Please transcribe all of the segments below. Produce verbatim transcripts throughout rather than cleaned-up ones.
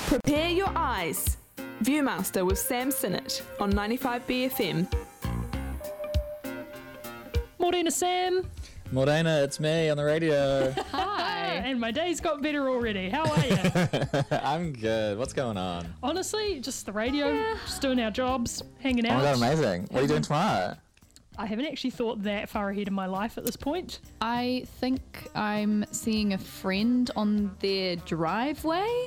Prepare your eyes. Viewmaster with Sam Sinnott on ninety-five B F M. Morena, Sam. Morena, it's me on the radio. Hi. And my day's got better already. How are you? I'm good. What's going on? Honestly, just the radio, yeah. just doing our jobs, hanging Oh out. my god, amazing. What are you doing tomorrow? I haven't actually thought that far ahead in my life at this point. I think I'm seeing a friend on their driveway.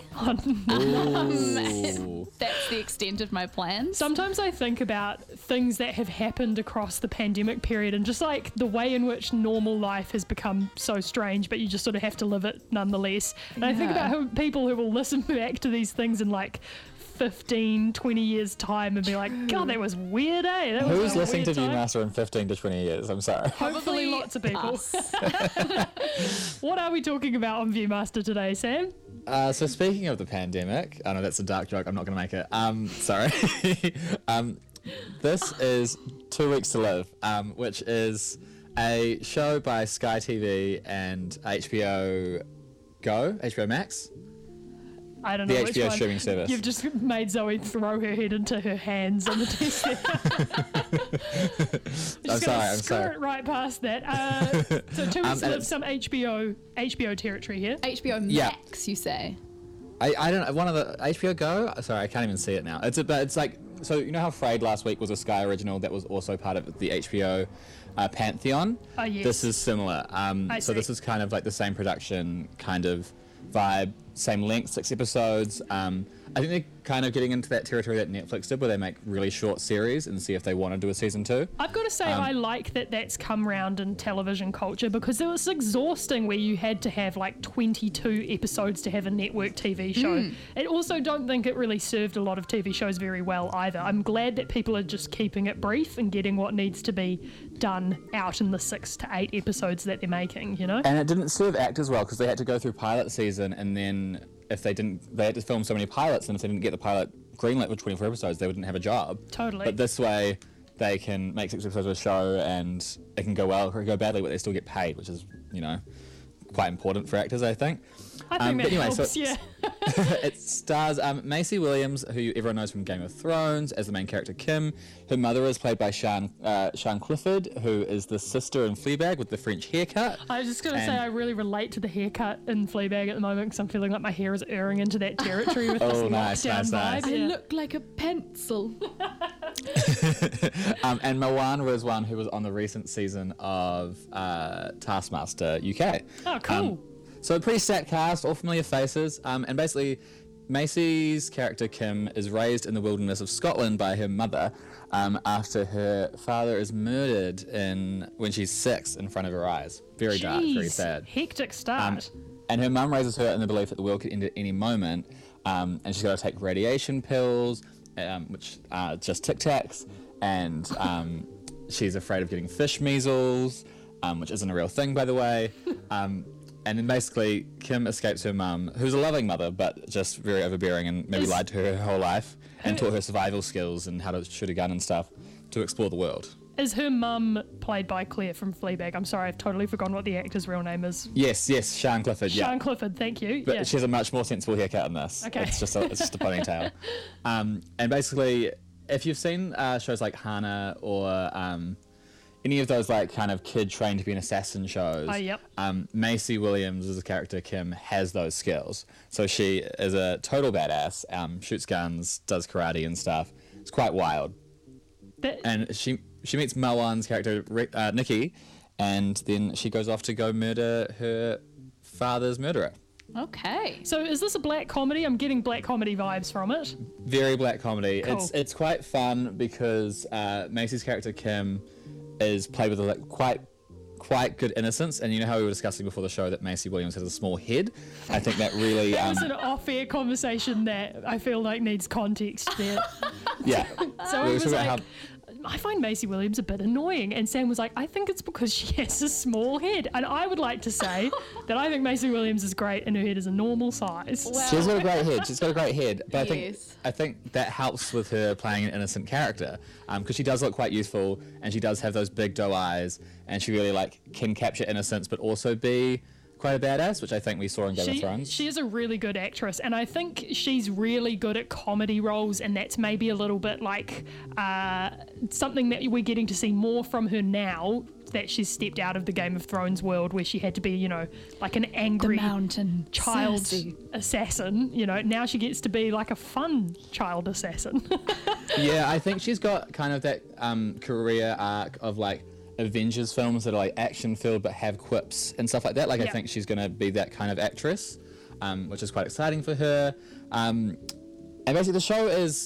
Ooh. That's the extent of my plans. Sometimes I think about things that have happened across the pandemic period and just like the way in which normal life has become so strange, but you just sort of have to live it nonetheless. And yeah. I think about who, people who will listen back to these things in like fifteen, twenty years time and be like, God, that was weird, eh? That was Who's listening to time. Viewmaster in fifteen to twenty years? I'm sorry. Hopefully lots of people. What are we talking about on Viewmaster today, Sam? Uh, so speaking of the pandemic, I know that's a dark joke, I'm not going to make it. Um, sorry. um, this is Two Weeks to Live, um, which is a show by Sky T V and H B O Go, H B O Max. I don't know the which H B O one. streaming service. You've just made Zoe throw her head into her hands on the desk. I'm sorry, I'm sorry. Skirt right past that. Uh, so two weeks Um, live some H B O H B O territory here. H B O Max, Yeah. you say? I, I don't know, one of the H B O Go? Sorry, I can't even see it now. It's a, but it's like, so you know how Frayed last week was a Sky original that was also part of the H B O uh, Pantheon? Oh, yes. This is similar. Um, I so see. this is kind of like the same production kind of vibe, same length, six episodes. Um, I think they're kind of getting into that territory that Netflix did where they make really short series and see if they want to do a season two. I've got to say Um, I like that that's come round in television culture because it was exhausting where you had to have like twenty-two episodes to have a network T V show. Mm. I also don't think it really served a lot of T V shows very well either. I'm glad that people are just keeping it brief and getting what needs to be done out in the six to eight episodes that they're making, you know? And it didn't serve actors well because they had to go through pilot season, and then if they didn't, they had to film so many pilots, and if they didn't get the pilot greenlit with twenty-four episodes, they wouldn't have a job. Totally. But this way, they can make six episodes of a show, and it can go well or go badly, but they still get paid, which is, you know, quite important for actors, I think. I think Um, that but anyway, helps, so- yeah. It stars um, Maisie Williams, who everyone knows from Game of Thrones, as the main character Kim. Her mother is played by Sian, uh, Sian Clifford, who is the sister in Fleabag with the French haircut. I was just going to say And- I really relate to the haircut in Fleabag at the moment because I'm feeling like my hair is erring into that territory with Oh, this nice, lockdown nice, vibe. nice. I Yeah. look like a pencil. um, and Moana was one who was on the recent season of uh, Taskmaster U K. Oh, cool. Um, so a pretty stacked cast, all familiar faces, um, and basically Macy's character Kim is raised in the wilderness of Scotland by her mother um, after her father is murdered in when she's six in front of her eyes. Very dark, very Jeez, sad. Hectic Um, start. and her mum raises her in the belief that the world could end at any moment, um, and she's got to take radiation pills, um, which are just Tic Tacs, and um, she's afraid of getting fish measles, um, which isn't a real thing, by the way. Um, and then basically, Kim escapes her mum, who's a loving mother, but just very overbearing and maybe Is- lied to her her whole life, and taught her survival skills and how to shoot a gun and stuff to explore the world. Is her mum played by Claire from Fleabag? I'm sorry, I've totally forgotten what the actor's real name is. Yes, yes, Sian Clifford, yeah. Sian Clifford, thank you. But yeah. she has a much more sensible haircut in this. Okay. It's just a, it's just a ponytail. Um, and basically, if you've seen uh, shows like Hana or um, any of those like kind of kid trained to be an assassin shows, Oh, yep. um, Maisie Williams as a character Kim has those skills. So she is a total badass. Um, shoots guns, does karate and stuff. It's quite wild. That- And she she meets Malwan's character Rick- uh, Nikki, and then she goes off to go murder her father's murderer. Okay. so is this a black comedy? I'm getting black comedy vibes from it. Very black comedy. Cool. It's it's quite fun because uh, Macy's character Kim is played with a, like, quite quite good innocence, and you know how we were discussing before the show that Maisie Williams has a small head. I think that really That um, was an off-air conversation that I feel like needs context there. yeah. So We it were was talking like, about I find Maisie Williams a bit annoying. And Sam was like, I think it's because she has a small head. And I would like to say that I think Maisie Williams is great and her head is a normal size. Well, She's got a great head. She's got a great head, but I think Yes. I think that helps with her playing an innocent character because she does look quite youthful, and she does have those big doe eyes, and she really like can capture innocence, but also be quite a badass, which I think we saw in Game She, of Thrones. she is a really good actress, and I think she's really good at comedy roles, and that's maybe a little bit like uh, something that we're getting to see more from her now that she's stepped out of the Game of Thrones world where she had to be, you know, like an angry mountain child Cersei. assassin. You know, now she gets to be like a fun child assassin. Yeah, I think she's got kind of that um, career arc of like Avengers films that are like action filled but have quips and stuff like that. Like I Yeah. think she's going to be that kind of actress, um, which is quite exciting for her. Um, and basically the show is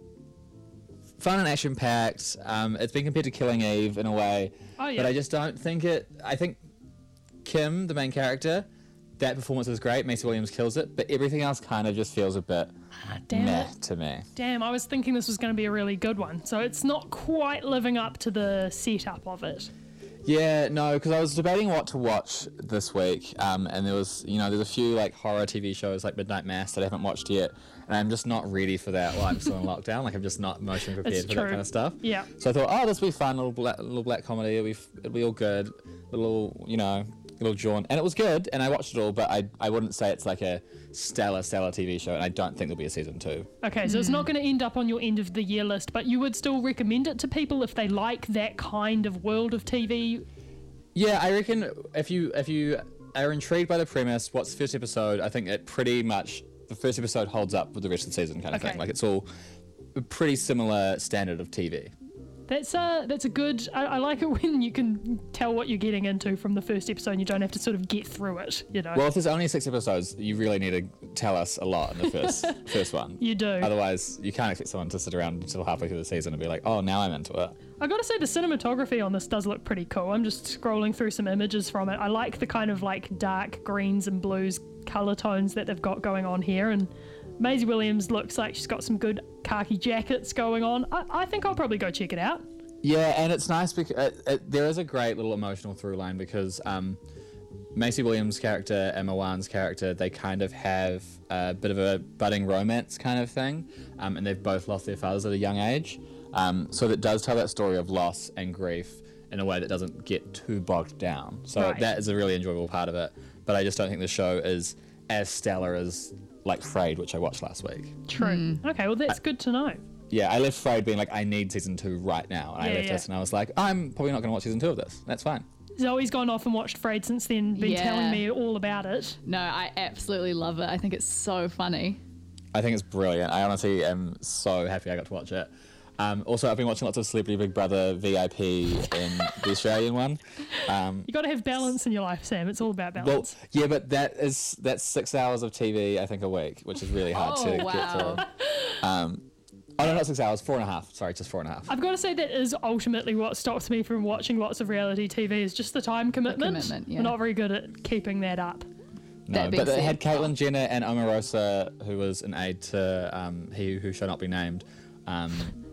fun and action packed. Um, it's been compared to Killing Eve in a way, Oh, yeah. but I just don't think it. I think Kim, the main character, that performance is great. Macy Williams kills it, but everything else kind of just feels a bit Damn meh it. to me. Damn, I was thinking this was going to be a really good one. So it's not quite living up to the setup of it. Yeah, no, because I was debating what to watch this week, um, and there was, you know, there's a few like horror T V shows like Midnight Mass that I haven't watched yet, and I'm just not ready for that while I'm still in lockdown. Like I'm just not emotionally prepared It's for true. that kind of stuff. Yeah. So I thought, oh, this will be fun, little black, little black comedy. It'll be, f- it'll be all good, little, you know, little jaunt, and it was good, and I watched it all, but I, I wouldn't say it's like a stellar, stellar T V show, and I don't think there'll be a season two. Okay, so it's not going to end up on your end of the year list, but you would still recommend it to people if they like that kind of world of T V. Yeah, I reckon if you if you are intrigued by the premise, what's the first episode? I think it pretty much the first episode holds up with the rest of the season, kind of Okay. thing. Like it's all a pretty similar standard of T V. That's a that's a good. I, I like it when you can tell what you're getting into from the first episode, and you don't have to sort of get through it. You know. Well, if there's only six episodes, you really need to tell us a lot in the first first one. You do. Otherwise, you can't expect someone to sit around until halfway through the season and be like, "Oh, now I'm into it." I gotta say the cinematography on this does look pretty cool. I'm just scrolling through some images from it. I like the kind of like dark greens and blues color tones that they've got going on here, and Maisie Williams looks like she's got some good khaki jackets going on. I, I think I'll probably go check it out. Yeah, and it's nice because it, it, there is a great little emotional through line because um, Macy Williams' character and Mawan's character, they kind of have a bit of a budding romance kind of thing, um, and they've both lost their fathers at a young age. Um, so that does tell that story of loss and grief in a way that doesn't get too bogged down. So Right. that is a really enjoyable part of it. But I just don't think the show is as stellar as like Frayed, which I watched last week. True. Okay, well that's good to know. Yeah, I left Frayed being like, I need season two right now. And I Yeah, left yeah. this and I was like, I'm probably not going to watch season two of this. That's fine. Zoe's gone off and watched Frayed since then, been Yeah. telling me all about it. No, I absolutely love it. I think it's so funny. I think it's brilliant. I honestly am so happy I got to watch it. Um, also, I've been watching lots of Celebrity Big Brother V I P in the Australian one. Um, You got to have balance in your life, Sam. It's all about well, balance. yeah, but that is that's six hours of T V, I think, a week, which is really hard Oh, to get wow. through. Um, oh, no, not six hours, four and a half. Sorry, just four and a half. I've got to say that is ultimately what stops me from watching lots of reality T V is just the time commitment. commitment, yeah. We're not very good at keeping that up. No, That being but it said- had Caitlyn Jenner and Omarosa, who was an aide to um, He Who Shall Not Be Named, um,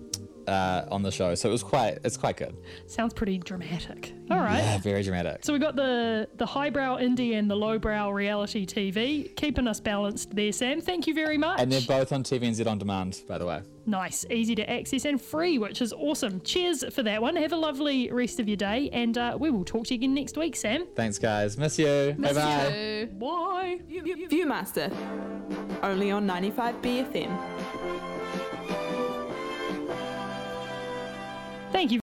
uh, on the show. So it was quite, it's quite good. Sounds pretty dramatic. All right. Yeah, very dramatic. So we got the the highbrow indie and the lowbrow reality T V, keeping us balanced there, Sam. Thank you very much. And they're both on T V N Z On Demand, by the way. Nice, easy to access and free, which is awesome. Cheers for that one. Have a lovely rest of your day, and uh, we will talk to you again next week, Sam. Thanks, guys. Miss you. Miss Bye-bye. you. Bye. Viewmaster, only on ninety-five B F M.